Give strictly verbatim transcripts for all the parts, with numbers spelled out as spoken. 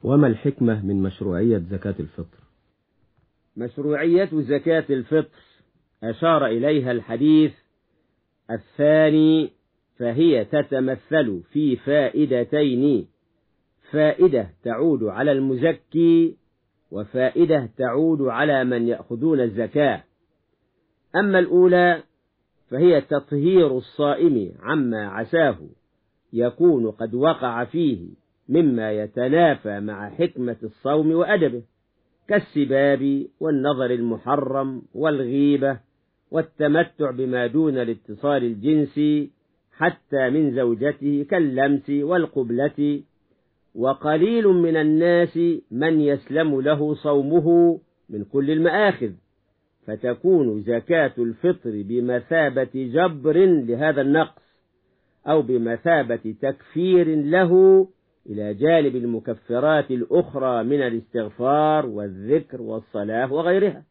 وما الحكمة من مشروعية زكاة الفطر؟ مشروعية زكاة الفطر أشار إليها الحديث الثاني، فهي تتمثل في فائدتين: فائدة تعود على المزكي، وفائدة تعود على من يأخذون الزكاة. أما الأولى فهي تطهير الصائم عما عساه يكون قد وقع فيه مما يتنافى مع حكمة الصوم وأدبه، كالسباب والنظر المحرم والغيبة والتمتع بما دون الاتصال الجنسي حتى من زوجته كاللمس والقبلة. وقليل من الناس من يسلم له صومه من كل المآخذ، فتكون زكاة الفطر بمثابة جبر لهذا النقص، أو بمثابة تكفير له إلى جانب المكفرات الأخرى من الاستغفار والذكر والصلاة وغيرها.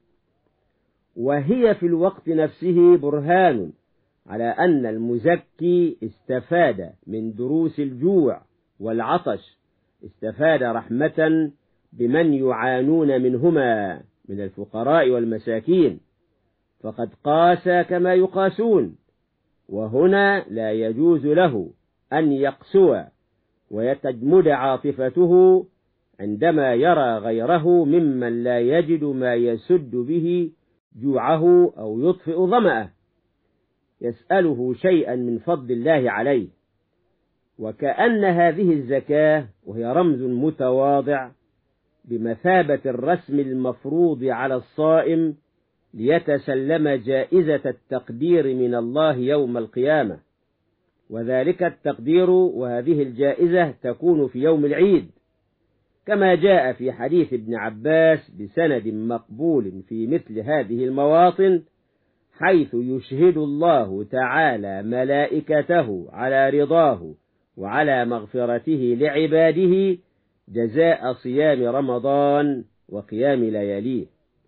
وهي في الوقت نفسه برهان على أن المزكي استفاد من دروس الجوع والعطش، استفاد رحمة بمن يعانون منهما من الفقراء والمساكين، فقد قاس كما يقاسون، وهنا لا يجوز له أن يقسو ويتجمد عاطفته عندما يرى غيره ممن لا يجد ما يسد به جوعه أو يطفئ ظمأه يسأله شيئا من فضل الله عليه. وكأن هذه الزكاة وهي رمز متواضع بمثابة الرسم المفروض على الصائم ليتسلم جائزة التقدير من الله يوم القيامة، وذلك التقدير وهذه الجائزة تكون في يوم العيد، كما جاء في حديث ابن عباس بسند مقبول في مثل هذه المواطن، حيث يشهد الله تعالى ملائكته على رضاه وعلى مغفرته لعباده جزاء صيام رمضان وقيام لياليه.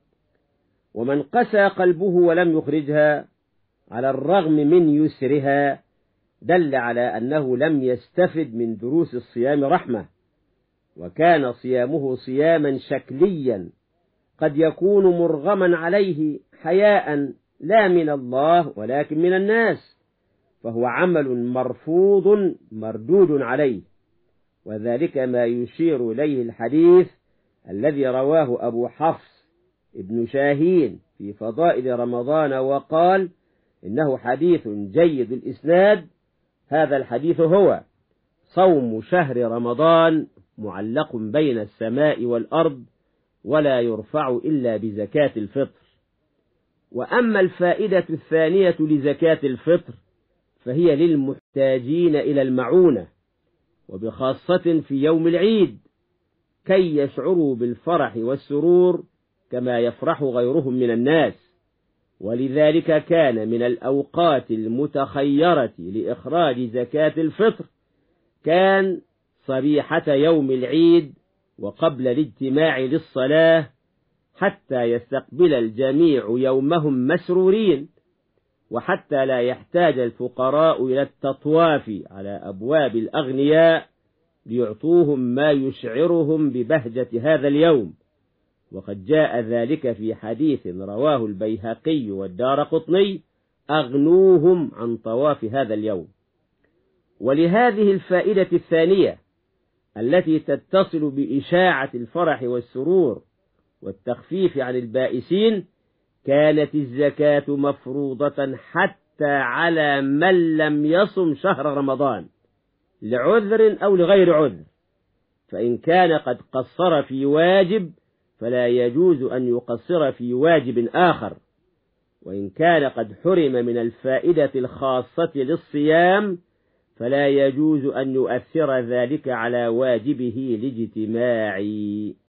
ومن قسى قلبه ولم يخرجها على الرغم من يسرها دل على أنه لم يستفد من دروس الصيام رحمة، وكان صيامه صياما شكليا قد يكون مرغما عليه حياء لا من الله ولكن من الناس، فهو عمل مرفوض مردود عليه. وذلك ما يشير إليه الحديث الذي رواه أبو حفص ابن شاهين في فضائل رمضان وقال إنه حديث جيد الإسناد. هذا الحديث هو: صوم شهر رمضان معلق بين السماء والأرض ولا يرفع إلا بزكاة الفطر. وأما الفائدة الثانية لزكاة الفطر فهي للمحتاجين إلى المعونة، وبخاصة في يوم العيد، كي يشعروا بالفرح والسرور كما يفرح غيرهم من الناس. ولذلك كان من الأوقات المتخيرة لإخراج زكاة الفطر كان صبيحة يوم العيد وقبل الاجتماع للصلاة، حتى يستقبل الجميع يومهم مسرورين، وحتى لا يحتاج الفقراء إلى التطواف على أبواب الأغنياء ليعطوهم ما يشعرهم ببهجة هذا اليوم. وقد جاء ذلك في حديث رواه البيهقي والدارقطني: أغنوهم عن طواف هذا اليوم. ولهذه الفائدة الثانية التي تتصل بإشاعة الفرح والسرور والتخفيف عن البائسين كانت الزكاة مفروضة حتى على من لم يصم شهر رمضان لعذر أو لغير عذر، فإن كان قد قصر في واجب فلا يجوز أن يقصر في واجب آخر، وإن كان قد حرم من الفائدة الخاصة للصيام فلا يجوز أن يؤثر ذلك على واجبه الاجتماعي.